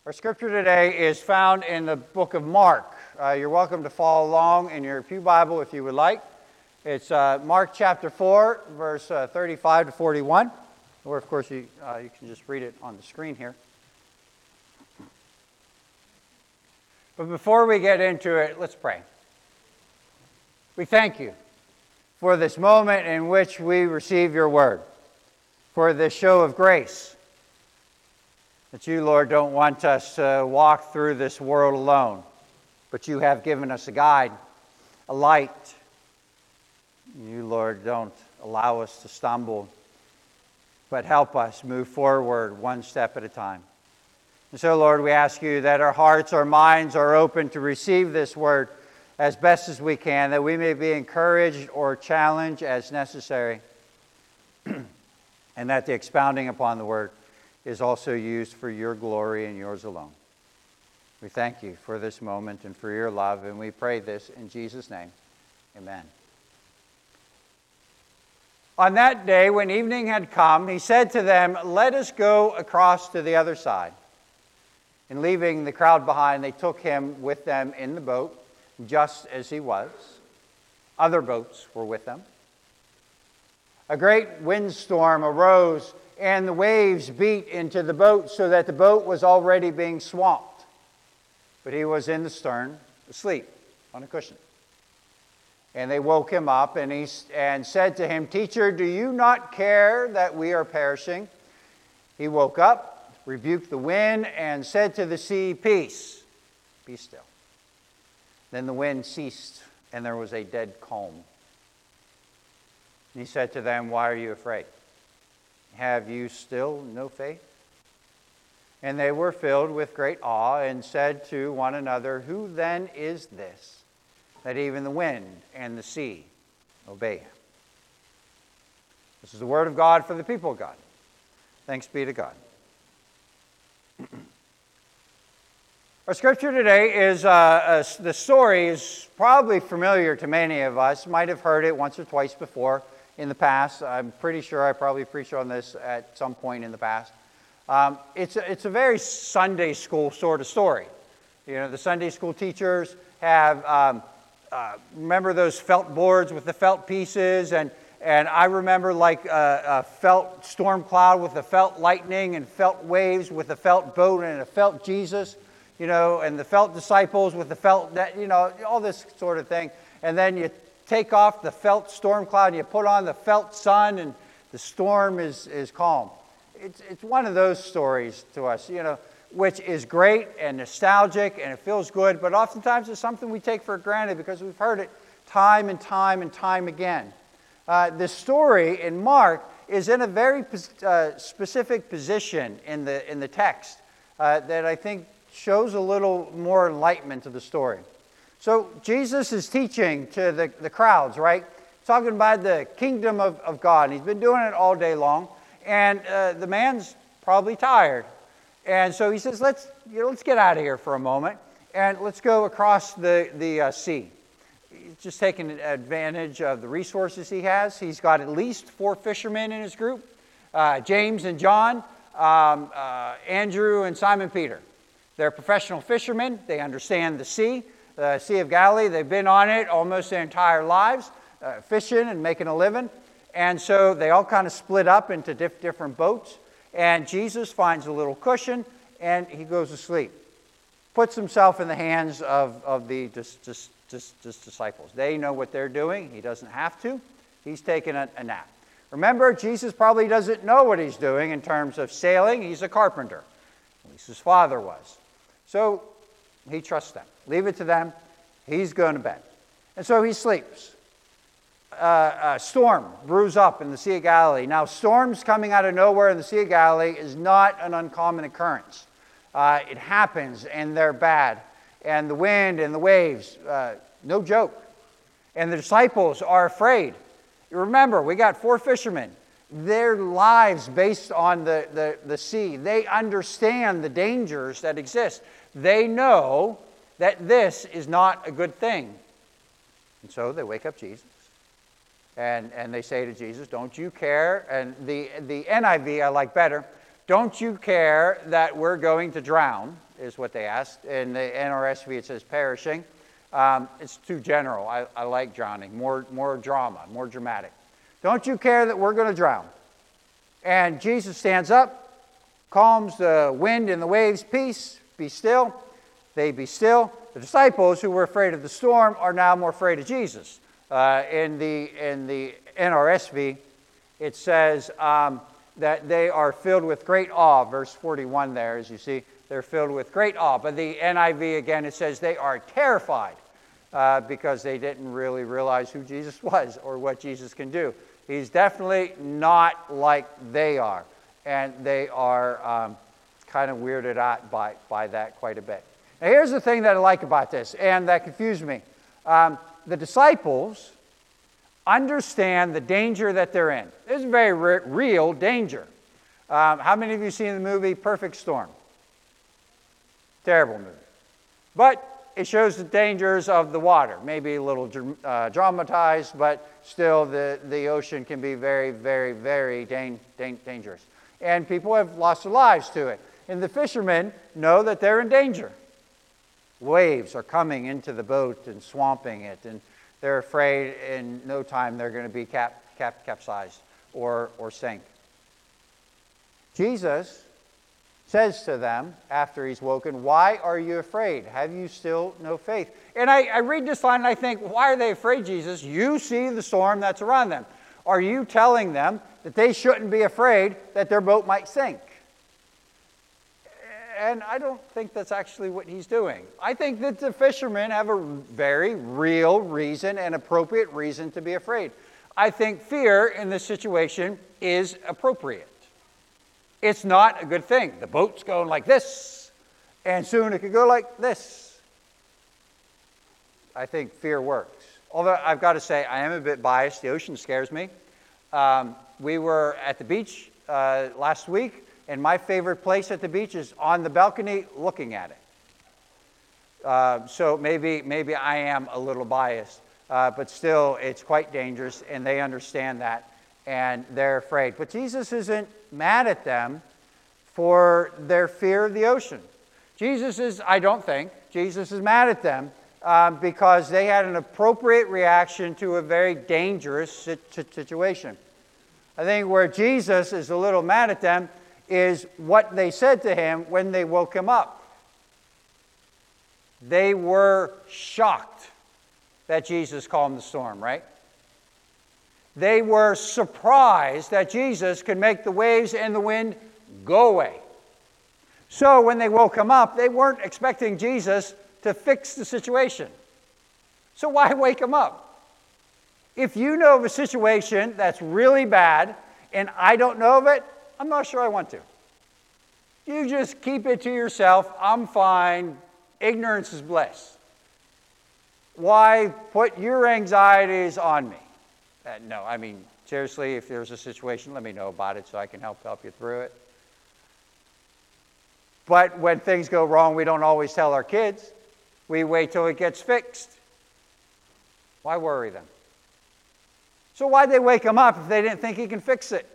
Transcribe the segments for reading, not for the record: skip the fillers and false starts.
Our scripture today is found in the book of Mark. You're welcome to follow along in your pew Bible if you would like. It's Mark chapter 4, verse 35 to 41. Or, of course, you can just read it on the screen here. But before we get into it, let's pray. We thank you for this moment in which we receive your word, for this show of grace, that you, Lord, don't want us to walk through this world alone, but you have given us a guide, a light. You, Lord, don't allow us to stumble, but help us move forward one step at a time. And so, Lord, we ask you that our hearts, our minds are open to receive this word as best as we can, that we may be encouraged or challenged as necessary, and that the expounding upon the word is also used for your glory and yours alone. We thank you for this moment and for your love, and we pray this in Jesus' name. Amen. On that day, when evening had come, he said to them, "Let us go across to the other side." And leaving the crowd behind, they took him with them in the boat, just as he was. Other boats were with them. A great windstorm arose, and the waves beat into the boat so that the boat was already being swamped. But he was in the stern, asleep on a cushion. And they woke him up and said to him, "Teacher, do you not care that we are perishing?" He woke up, rebuked the wind, and said to the sea, "Peace, be still." Then the wind ceased, and there was a dead calm. And he said to them, "Why are you afraid? Have you still no faith?" And they were filled with great awe and said to one another, "Who then is this, that even the wind and the sea obey him?" This is the word of God for the people of God. Thanks be to God. Our scripture today is, the story is probably familiar to many of us. Might have heard it once or twice before in the past. I'm pretty sure I probably preached on this at some point in the past. It's a very Sunday school sort of story. You know, the Sunday school teachers have, remember those felt boards with the felt pieces, and I remember like a felt storm cloud with a felt lightning, and felt waves with a felt boat, and a felt Jesus, you know, and the felt disciples with the felt, you know, all this sort of thing. And then you take off the felt storm cloud and you put on the felt sun, and the storm is calm. It's one of those stories to us, you know, which is great and nostalgic and it feels good, but oftentimes it's something we take for granted because we've heard it time and time and time again. The story in Mark is in a very specific position in the text that I think shows a little more enlightenment to the story. So Jesus is teaching to the crowds, right? Talking about the kingdom of God. And he's been doing it all day long. And the man's probably tired. And so he says, let's get out of here for a moment. And let's go across the sea. He's just taking advantage of the resources he has. He's got at least 4 fishermen in his group. James and John, Andrew and Simon Peter. They're professional fishermen. They understand the Sea of Galilee. They've been on it almost their entire lives, fishing and making a living. And so they all kind of split up into different boats. And Jesus finds a little cushion, and he goes to sleep. Puts himself in the hands of the disciples. They know what they're doing. He doesn't have to. He's taking a nap. Remember, Jesus probably doesn't know what he's doing in terms of sailing. He's a carpenter. At least his father was. So he trusts them. Leave it to them. He's going to bed. And so he sleeps. A storm brews up in the Sea of Galilee. Now, storms coming out of nowhere in the Sea of Galilee is not an uncommon occurrence. It happens, and they're bad. And the wind and the waves, no joke. And the disciples are afraid. Remember, we got 4 fishermen. Their lives based on the sea. They understand the dangers that exist. They know that this is not a good thing. And so they wake up Jesus. And they say to Jesus, "Don't you care?" And the NIV I like better. Don't you care that we're going to drown, is what they asked. In the NRSV it says perishing. It's too general. I like drowning. More drama, more dramatic. Don't you care that we're going to drown? And Jesus stands up, calms the wind and the waves. Peace, be still. They be still. The disciples who were afraid of the storm are now more afraid of Jesus. In the NRSV, it says that they are filled with great awe. Verse 41 there, as you see, they're filled with great awe. But the NIV, again, it says they are terrified because they didn't really realize who Jesus was or what Jesus can do. He's definitely not like they are. And they are kind of weirded out by that quite a bit. Now, here's the thing that I like about this, and that confused me. The disciples understand the danger that they're in. There's a very real danger. How many of you seen the movie Perfect Storm? Terrible movie. But it shows the dangers of the water. Maybe a little dramatized, but still the ocean can be very, very, very dangerous. And people have lost their lives to it. And the fishermen know that they're in danger. Waves are coming into the boat and swamping it, and they're afraid in no time they're going to be capsized or sink. Jesus says to them after he's woken, "Why are you afraid? Have you still no faith?" And I read this line and I think, why are they afraid, Jesus? You see the storm that's around them. Are you telling them that they shouldn't be afraid that their boat might sink? And I don't think that's actually what he's doing. I think that the fishermen have a very real reason and appropriate reason to be afraid. I think fear in this situation is appropriate. It's not a good thing. The boat's going like this, and soon it could go like this. I think fear works. Although I've got to say, I am a bit biased. The ocean scares me. We were at the beach last week. And my favorite place at the beach is on the balcony looking at it. So maybe I am a little biased. But still, it's quite dangerous, and they understand that, and they're afraid. But Jesus isn't mad at them for their fear of the ocean. I don't think, Jesus is mad at them because they had an appropriate reaction to a very dangerous situation. I think where Jesus is a little mad at them is what they said to him when they woke him up. They were shocked that Jesus calmed the storm, right? They were surprised that Jesus could make the waves and the wind go away. So when they woke him up, they weren't expecting Jesus to fix the situation. So why wake him up? If you know of a situation that's really bad and I don't know of it, I'm not sure I want to. You just keep it to yourself. I'm fine. Ignorance is bliss. Why put your anxieties on me? No, I mean, seriously, if there's a situation, let me know about it so I can help you through it. But when things go wrong, we don't always tell our kids. We wait till it gets fixed. Why worry them? So why'd they wake him up if they didn't think he can fix it?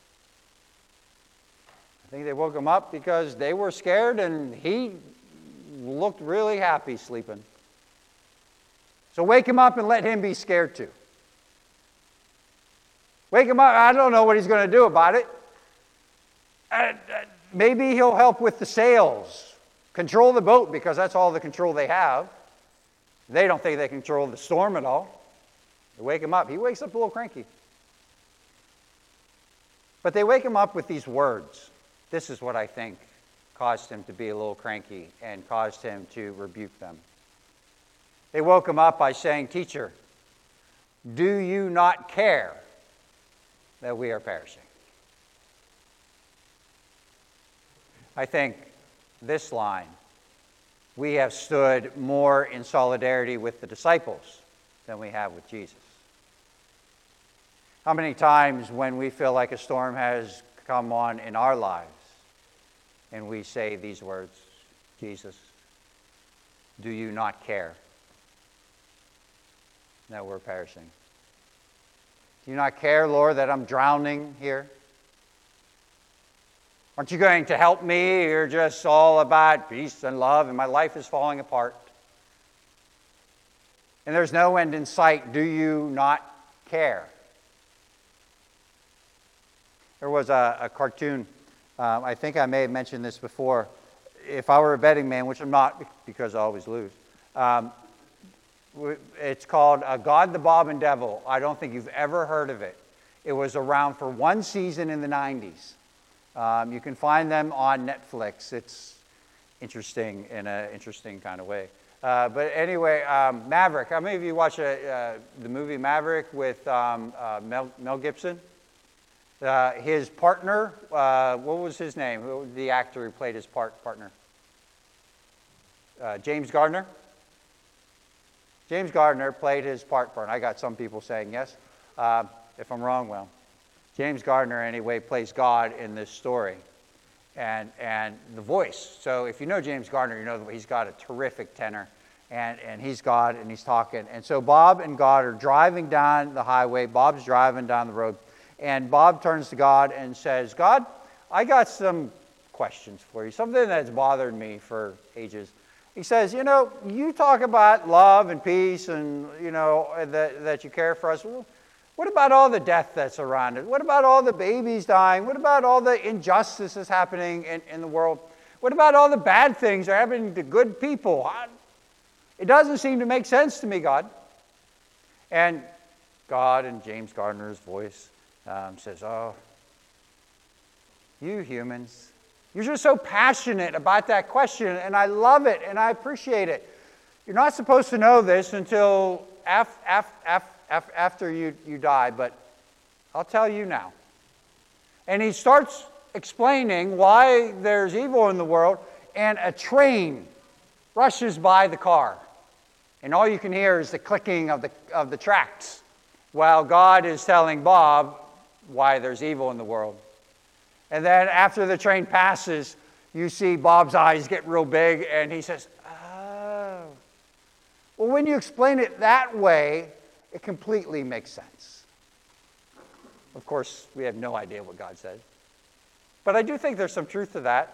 I think they woke him up because they were scared and he looked really happy sleeping. So wake him up and let him be scared too. Wake him up. I don't know what he's going to do about it. Maybe he'll help with the sails. Control the boat because that's all the control they have. They don't think they control the storm at all. They wake him up. He wakes up a little cranky. But they wake him up with these words. This is what I think caused him to be a little cranky and caused him to rebuke them. They woke him up by saying, "Teacher, do you not care that we are perishing?" I think this line, we have stood more in solidarity with the disciples than we have with Jesus. How many times when we feel like a storm has come on in our lives and we say these words, "Jesus, do you not care that we're perishing? Do you not care, Lord, that I'm drowning here? Aren't you going to help me? You're just all about peace and love, and my life is falling apart. And there's no end in sight. Do you not care? There was a cartoon, I think I may have mentioned this before. If I were a betting man, which I'm not because I always lose, it's called God, the Bob and Devil. I don't think you've ever heard of it. It was around for one season in the 90s. You can find them on Netflix. It's interesting in an interesting kind of way. But anyway, Maverick. How many of you watch the movie Maverick with Mel Gibson? His partner, what was his name? Who was the actor who played his partner? James Garner? James Garner played his partner. I got some people saying yes. If I'm wrong, well. James Garner, anyway, plays God in this story. And the voice. So if you know James Garner, you know that he's got a terrific tenor. And he's God, and he's talking. And so Bob and God are driving down the highway. Bob's driving down the road. And Bob turns to God and says, God, I got some questions for you, something that's bothered me for ages. He says, you talk about love and peace and, that you care for us. Well, what about all the death that's around it? What about all the babies dying? What about all the injustices happening in the world? What about all the bad things that are happening to good people? It doesn't seem to make sense to me, God. And God, in James Garner's voice, says, oh, you humans, you're just so passionate about that question, and I love it, and I appreciate it. You're not supposed to know this until after you die, but I'll tell you now. And he starts explaining why there's evil in the world, and a train rushes by the car. And all you can hear is the clicking of the tracks, while God is telling Bob why there's evil in the world. And then after the train passes, you see Bob's eyes get real big, and he says, oh. Well, when you explain it that way, it completely makes sense. Of course, we have no idea what God said. But I do think there's some truth to that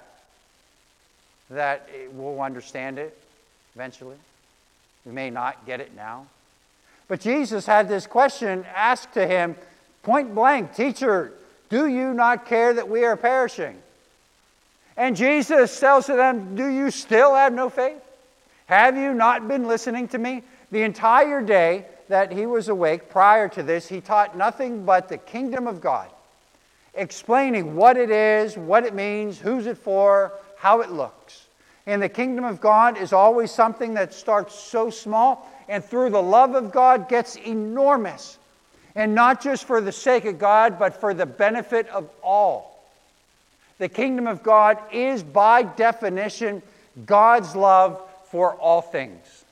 we'll understand it eventually. We may not get it now. But Jesus had this question asked to him, point blank, teacher, do you not care that we are perishing? And Jesus says to them, do you still have no faith? Have you not been listening to me? The entire day that he was awake prior to this, he taught nothing but the kingdom of God, explaining what it is, what it means, who's it for, how it looks. And the kingdom of God is always something that starts so small and through the love of God gets enormous. And not just for the sake of God, but for the benefit of all. The kingdom of God is, by definition, God's love for all things.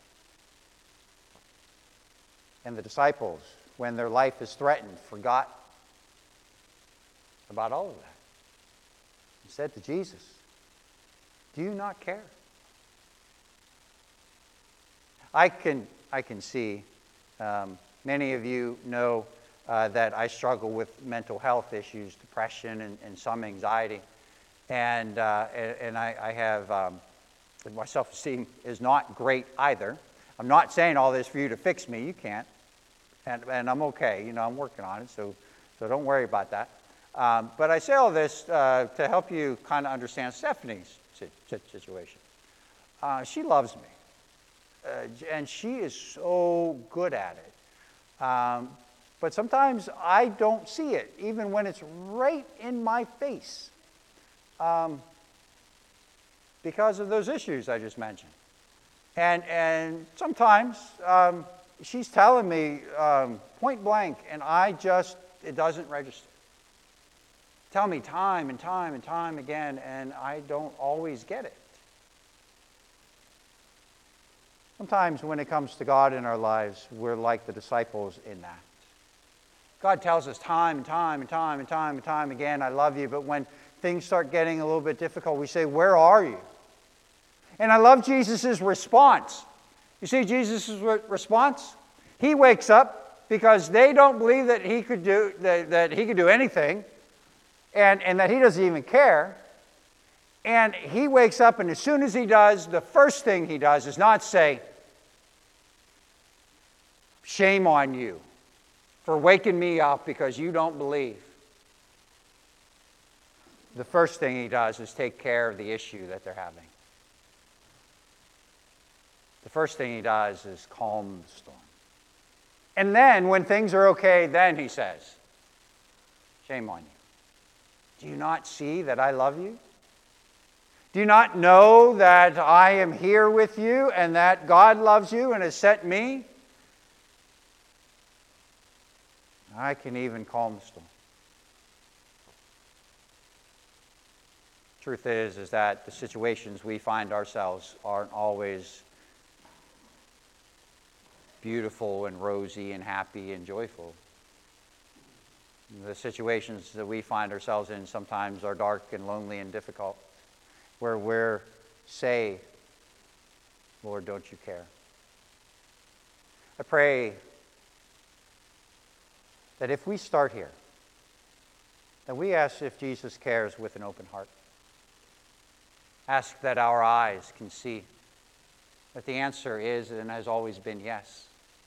And the disciples, when their life is threatened, forgot about all of that. And said to Jesus, do you not care? I can see, many of you know that I struggle with mental health issues, depression and some anxiety. And I have, my self-esteem is not great either. I'm not saying all this for you to fix me. You can't. And I'm okay. I'm working on it, so don't worry about that. But I say all this to help you kind of understand Stephanie's situation. She loves me. And she is so good at it. But sometimes I don't see it, even when it's right in my face, because of those issues I just mentioned. And sometimes she's telling me point blank, and it doesn't register. Tell me time and time and time again, and I don't always get it. Sometimes when it comes to God in our lives, we're like the disciples in that. God tells us time and time and time and time and time again, I love you. But when things start getting a little bit difficult, we say, where are you? And I love Jesus' response. You see Jesus' response? He wakes up because they don't believe that he could do anything and that he doesn't even care. And he wakes up, and as soon as he does, the first thing he does is not say, shame on you for waking me up because you don't believe. The first thing he does is take care of the issue that they're having. The first thing he does is calm the storm. And then, when things are okay, then he says, shame on you. Do you not see that I love you? Do you not know that I am here with you and that God loves you and has sent me? I can even calm the storm. Truth is that the situations we find ourselves aren't always beautiful and rosy and happy and joyful. The situations that we find ourselves in sometimes are dark and lonely and difficult, where we're say, Lord, don't you care? I pray that if we start here, that we ask if Jesus cares with an open heart. Ask that our eyes can see that the answer is and has always been yes.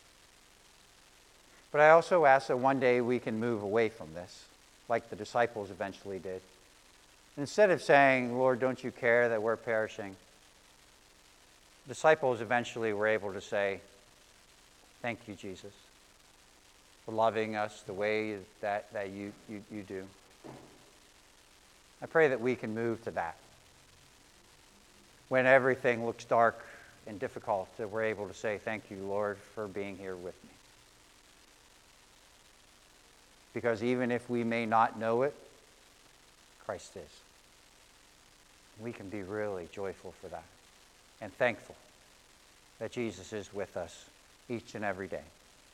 But I also ask that one day we can move away from this, like the disciples eventually did. Instead of saying, Lord, don't you care that we're perishing, disciples eventually were able to say, thank you, Jesus, for loving us the way that you do. I pray that we can move to that. When everything looks dark and difficult, that we're able to say, thank you, Lord, for being here with me. Because even if we may not know it, Christ is. We can be really joyful for that and thankful that Jesus is with us each and every day.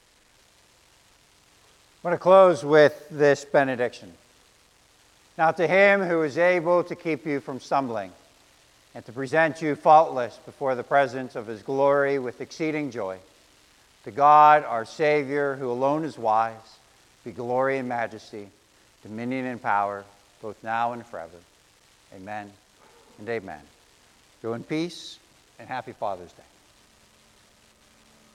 I want to close with this benediction. Now to him who is able to keep you from stumbling and to present you faultless before the presence of his glory with exceeding joy, to God our Savior, who alone is wise, be glory and majesty, dominion and power, both now and forever. Amen and amen. Go in peace, and happy Father's Day.